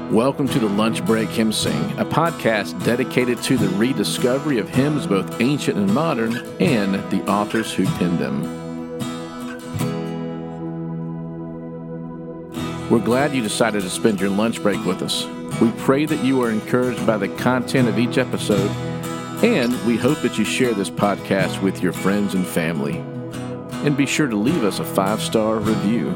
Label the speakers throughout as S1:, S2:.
S1: Welcome to the Lunch Break Hymn Sing, a podcast dedicated to the rediscovery of hymns both ancient and modern, and the authors who penned them. We're glad you decided to spend your lunch break with us. We pray that you are encouraged by the content of each episode, and we hope that you share this podcast with your friends and family. And be sure to leave us a 5-star review.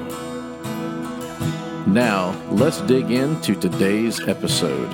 S1: Now, let's dig into today's episode.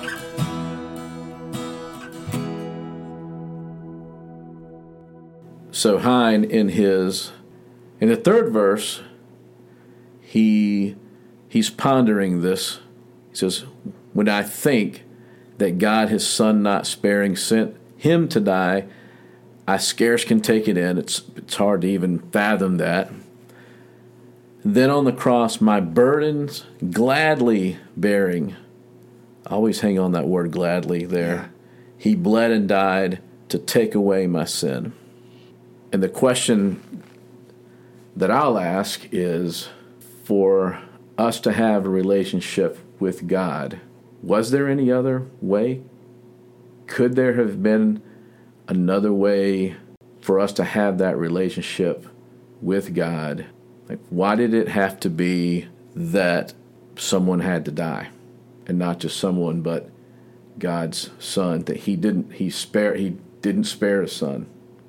S1: So Hine, in the third verse, he's pondering this. He says, when I think that God, his son not sparing, sent him to die, I scarce can take it in. It's hard to even fathom that. Then on the cross, my burdens gladly bearing. I always hang on that word gladly there. Yeah. He bled and died to take away my sin. And the question that I'll ask is, for us to have a relationship with God, was there any other way? Could there have been another way for us to have that relationship with God? Like, why did it have to be that someone had to die, and not just someone, but God's son? That he didn't spare his son.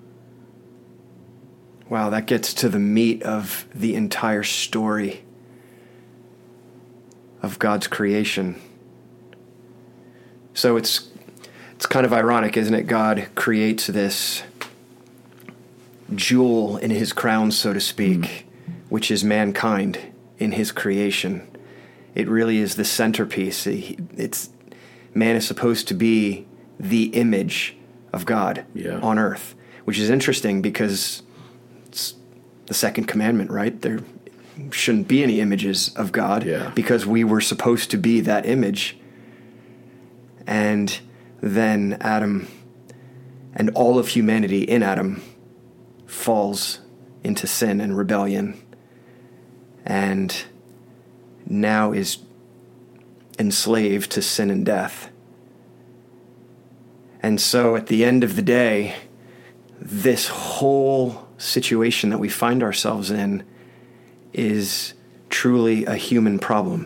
S2: Wow, that gets to the meat of the entire story of God's creation. So it's kind of ironic, isn't it? God creates this jewel in his crown, so to speak, which is mankind in his creation. It really is the centerpiece. Man is supposed to be the image of God on earth, which is interesting because it's the second commandment, right? There shouldn't be any images of God because we were supposed to be that image. And then Adam and all of humanity in Adam falls into sin and rebellion, and now is enslaved to sin and death. And so at the end of the day, this whole situation that we find ourselves in is truly a human problem.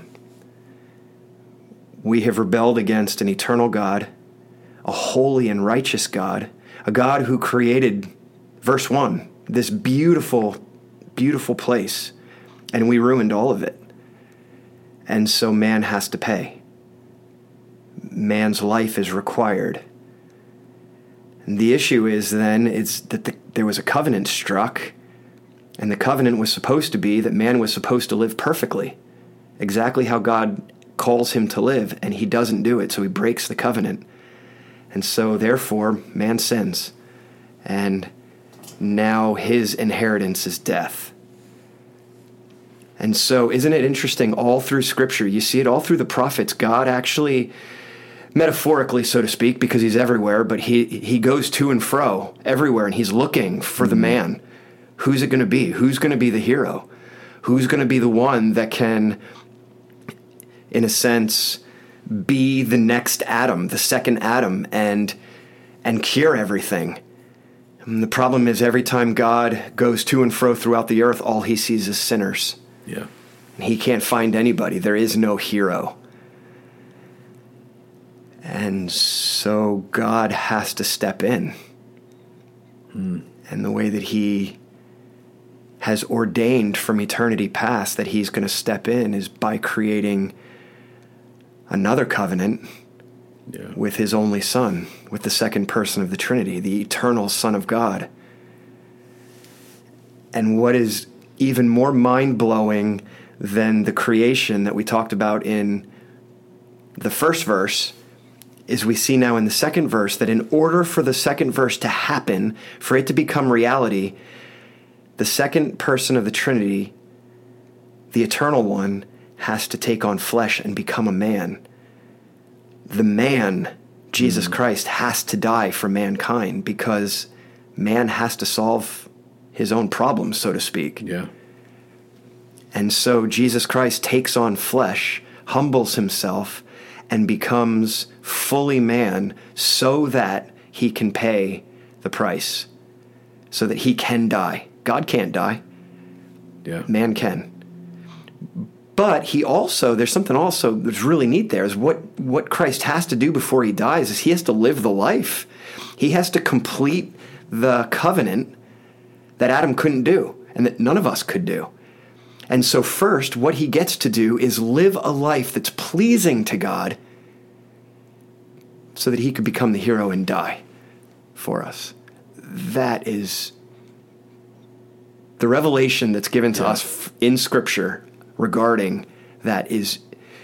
S2: We have rebelled against an eternal God, a holy and righteous God, a God who created, verse 1, this beautiful, beautiful place, and we ruined all of it. And so man has to pay. Man's life is required. And the issue is then that there was a covenant struck, and the covenant was supposed to be that man was supposed to live perfectly, exactly how God calls him to live, and he doesn't do it, so he breaks the covenant. And so therefore, man sins, and now his inheritance is death. And so isn't it interesting, all through Scripture, you see it all through the prophets, God actually, metaphorically, so to speak, because he's everywhere, but he goes to and fro everywhere, and he's looking for the man. Who's it going to be? Who's going to be the hero? Who's going to be the one that can, in a sense, be the next Adam, the second Adam, and cure everything? And the problem is, every time God goes to and fro throughout the earth, all he sees is sinners.
S1: Yeah.
S2: And he can't find anybody. There is no hero. And so God has to step in. And the way that he has ordained from eternity past that he's going to step in is by creating another covenant with his only Son, with the second person of the Trinity, the eternal Son of God. And what is even more mind-blowing than the creation that we talked about in the first verse is we see now in the second verse that in order for the second verse to happen, for it to become reality, the second person of the Trinity, the Eternal One, has to take on flesh and become a man. The man, Jesus Christ, has to die for mankind because man has to solve his own problems, so to speak.
S1: Yeah.
S2: And so Jesus Christ takes on flesh, humbles himself, and becomes fully man so that he can pay the price, so that he can die. God can't die.
S1: Yeah.
S2: Man can. But he also, there's something also that's really neat there, is what Christ has to do before he dies is he has to live the life. He has to complete the covenant that Adam couldn't do and that none of us could do. And so first, what he gets to do is live a life that's pleasing to God so that he could become the hero and die for us. That is the revelation that's given to us in Scripture regarding that is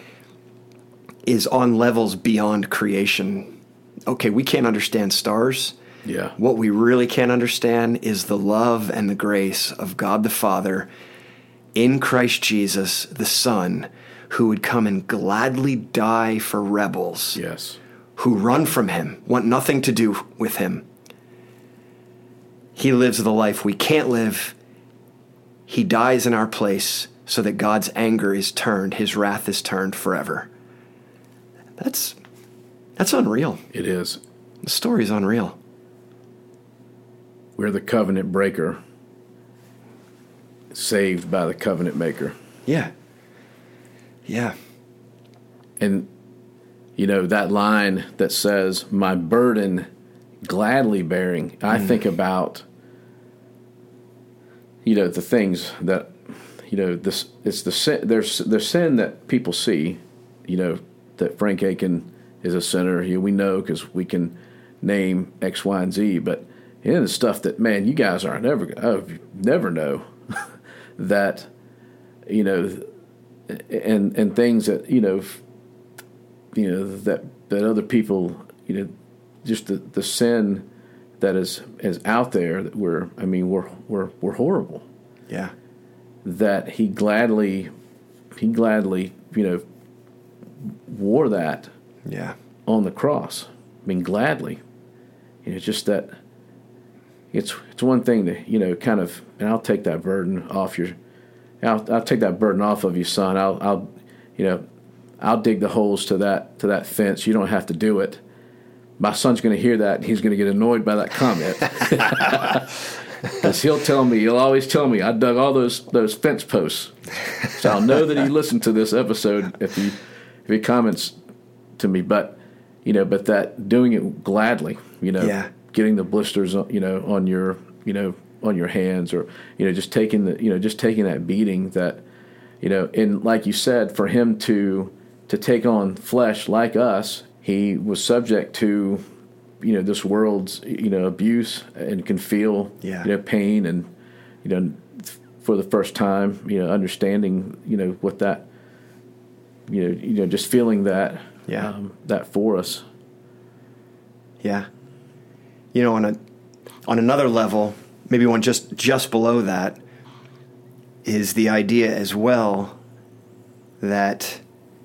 S2: on levels beyond creation. Okay, we can't understand stars.
S1: Yeah.
S2: What we really can't understand is the love and the grace of God the Father in Christ Jesus, the Son, who would come and gladly die for rebels.
S1: Yes.
S2: Who run from him, want nothing to do with him. He lives the life we can't live. He dies in our place so that God's anger is turned, his wrath is turned forever. That's unreal.
S1: It is.
S2: The story's unreal.
S1: We're the covenant breaker, saved by the covenant maker.
S2: Yeah. Yeah.
S1: And, that line that says, my burden gladly bearing, I think about, the things that, this it's the sin, there's sin that people see, that Frank Aiken is a sinner. We know because we can name X, Y, and Z, but the stuff that, man, you guys are never know that, and things that, that other people, just the sin that is out there that we're horrible.
S2: Yeah.
S1: That he gladly, wore that.
S2: Yeah.
S1: On the cross. Gladly. It's just that it's one thing to, kind of, and I'll take that burden off I'll take that burden off of you, son. I'll dig the holes to that fence. You don't have to do it. My son's going to hear that, and he's going to get annoyed by that comment. Because he'll always tell me, I dug all those fence posts. So I'll know that he listened to this episode if he comments to me. But that doing it gladly, getting the blisters, on your hands, or just taking that beating that, and like you said, for him to take on flesh like us, he was subject to this world's abuse and can feel pain, and for the first time understanding what that just feeling that that for us.
S2: Yeah. On another level, maybe one just below that, is the idea as well that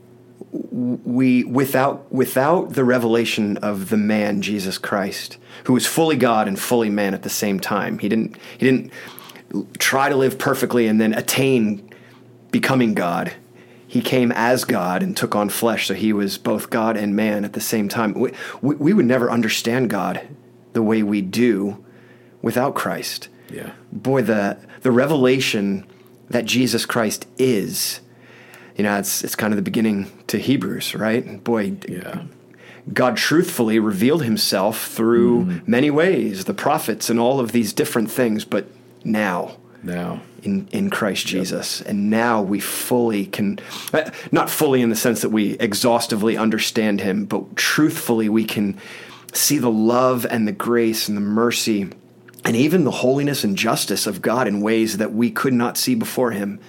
S2: we, without the revelation of the man Jesus Christ, who was fully God and fully man at the same time, he didn't try to live perfectly and then attain becoming God. He came as God and took on flesh, so he was both God and man at the same time. We would never understand God the way we do without Christ.
S1: Yeah.
S2: Boy, the revelation that Jesus Christ is, it's kind of the beginning to Hebrews, right? Boy,
S1: yeah.
S2: God truthfully revealed himself through many ways, the prophets and all of these different things, but now in Christ Jesus. And now we fully can, not fully in the sense that we exhaustively understand him, but truthfully we can see the love and the grace and the mercy and even the holiness and justice of God in ways that we could not see before him.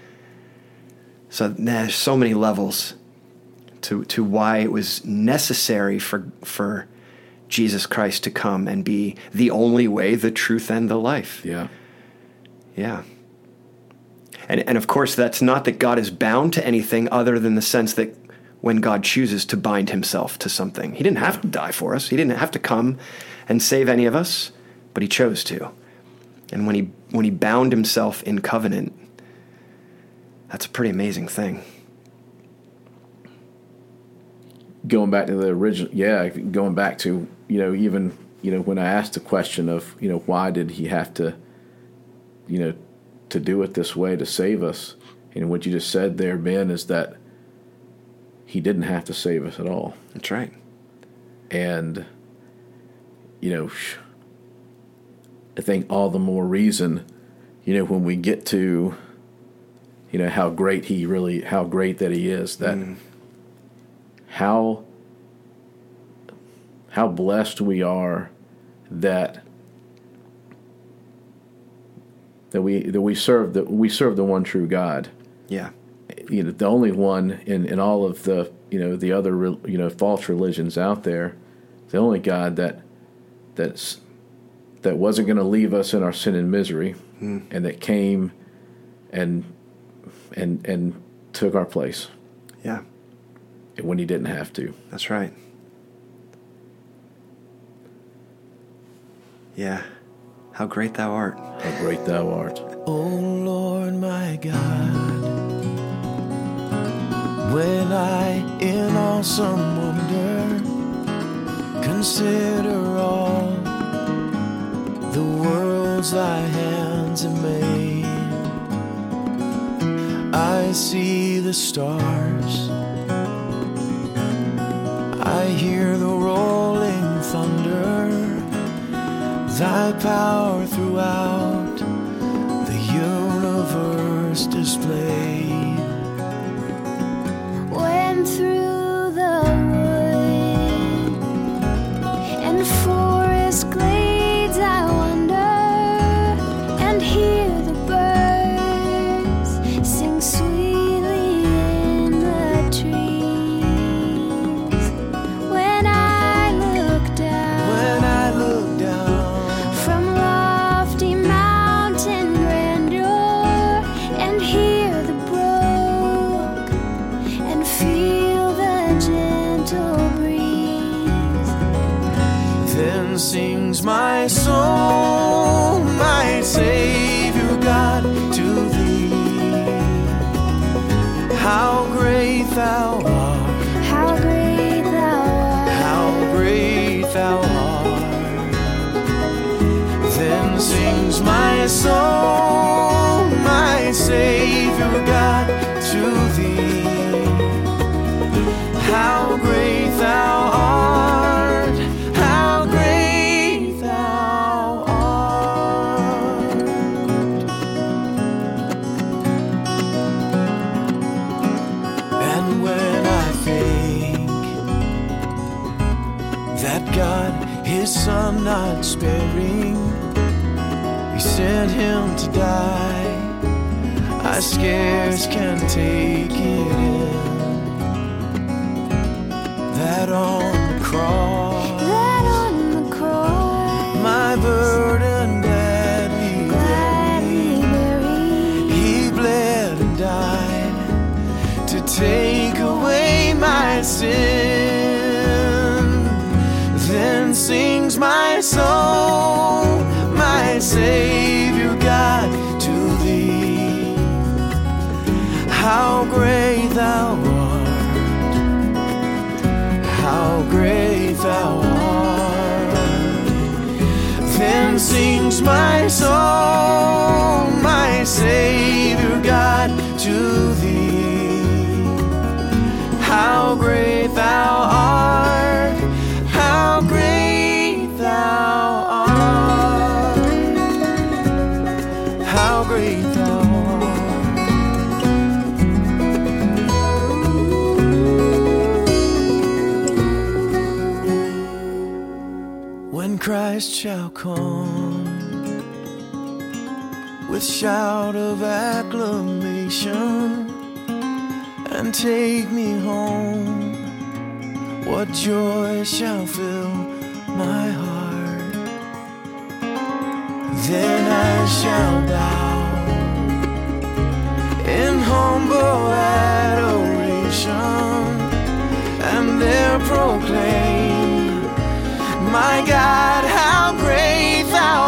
S2: So there's so many levels to why it was necessary for Jesus Christ to come and be the only way, the truth, and the life.
S1: Yeah.
S2: Yeah. And of course, that's not that God is bound to anything other than the sense that when God chooses to bind himself to something, he didn't have to die for us. He didn't have to come and save any of us, but he chose to. And when he bound himself in covenant, that's a pretty amazing thing.
S1: going back to the original, going back to, even, when I asked the question of, why did he have to, to do it this way to save us? And what you just said there, Ben, is that he didn't have to save us at all.
S2: That's right.
S1: And, I think all the more reason, when we get to, how great that he is, that how blessed we are that we serve the one true God.
S2: Yeah.
S1: The only one in all of the the other false religions out there, the only God that wasn't going to leave us in our sin and misery, and that came and took our place.
S2: Yeah.
S1: When he didn't have to.
S2: That's right. Yeah. How great thou art.
S1: How great thou art.
S3: Oh Lord my God, when I in awesome wonder consider all the worlds thy hands have made, I see the stars, I hear the rolling thunder, thy power throughout the universe displayed.
S4: When through the wood and forest glades I wander and hear the birds sing sweetly in the trees. When I look down from lofty mountain grandeur and hear the brook and feel the gentle breeze,
S3: Then sings my soul, my Savior God, to thee. How great thou art,
S4: how great thou art,
S3: how great thou art. Then sings my soul, my Savior God, to thee. How great thou art, how great thou art. And when I think that God, his Son not sparing, he sent him to die, I scarce can take it in. That on the cross, my burden gladly buried. He bled and died to take away my sin. Then sings my soul, my Savior God, to thee. How great thou art, how great thou art. Then sings my soul, my Savior God, to thee. How great thou art, how great thou art, how great thou art. When Christ shall come with shout of acclamation and take me home, what joy shall fill my heart. Then I shall bow in humble adoration and there proclaim, my God, how great thou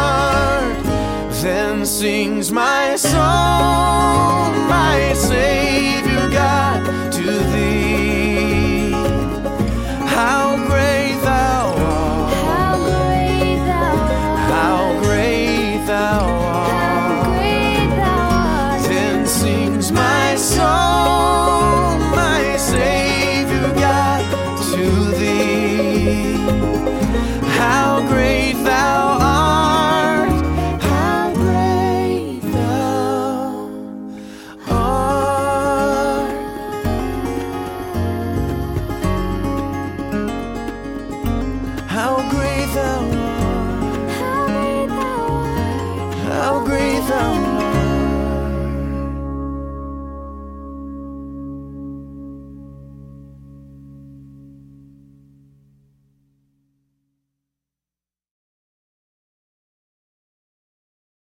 S3: art. Then sings my soul, my Savior